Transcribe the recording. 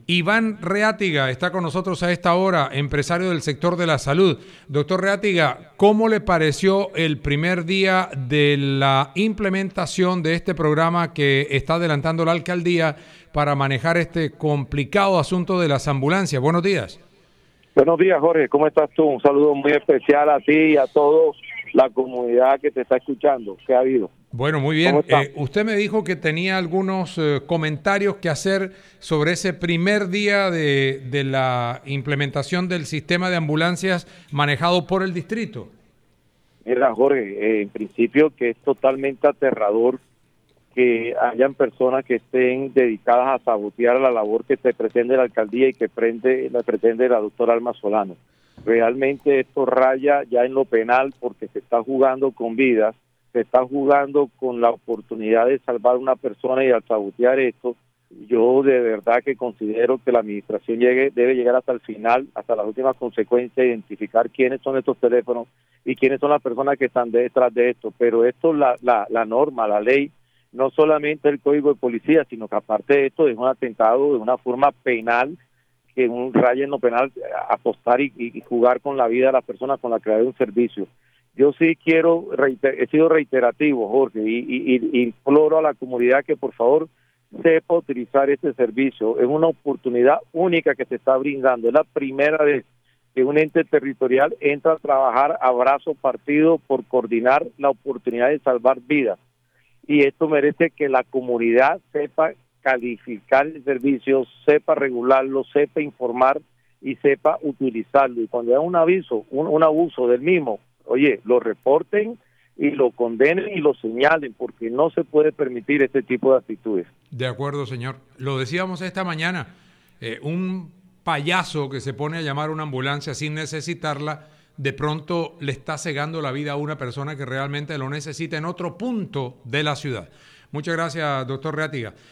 Iván Reátiga está con nosotros a esta hora, empresario del sector de la salud. Doctor Reátiga, ¿cómo le pareció el primer día de la implementación de este programa que está adelantando la alcaldía para manejar este complicado asunto de las ambulancias? Buenos días. Buenos días, Jorge. ¿Cómo estás tú? Un saludo muy especial a ti y a toda la comunidad que te está escuchando. ¿Qué ha habido? Bueno, muy bien. Usted me dijo que tenía algunos comentarios que hacer sobre ese primer día de la implementación del sistema de ambulancias manejado por el distrito. Mira, Jorge, en principio que es totalmente aterrador que hayan personas que estén dedicadas a sabotear la labor que te pretende la alcaldía y que pretende la doctora Alma Solano. Realmente esto raya ya en lo penal porque se está jugando con vidas, se está jugando con la oportunidad de salvar a una persona, y al sabotear esto, yo de verdad que considero que la administración debe llegar hasta el final, hasta las últimas consecuencias, identificar quiénes son estos teléfonos y quiénes son las personas que están detrás de esto. Pero esto, la norma, la ley, no solamente el Código de Policía, sino que aparte de esto es un atentado de una forma penal, que un rayo en lo penal, apostar y jugar con la vida de las personas con la creación de un servicio. Yo sí he sido reiterativo, Jorge, y imploro a la comunidad que por favor sepa utilizar este servicio. Es una oportunidad única que se está brindando. Es la primera vez que un ente territorial entra a trabajar a brazo partido por coordinar la oportunidad de salvar vidas. Y esto merece que la comunidad sepa calificar el servicio, sepa regularlo, sepa informar y sepa utilizarlo. Y cuando haya un aviso, un abuso del mismo, oye, lo reporten y lo condenen y lo señalen, porque no se puede permitir este tipo de actitudes. De acuerdo, señor. Lo decíamos esta mañana, un payaso que se pone a llamar a una ambulancia sin necesitarla, de pronto le está cegando la vida a una persona que realmente lo necesita en otro punto de la ciudad. Muchas gracias, doctor Reátiga.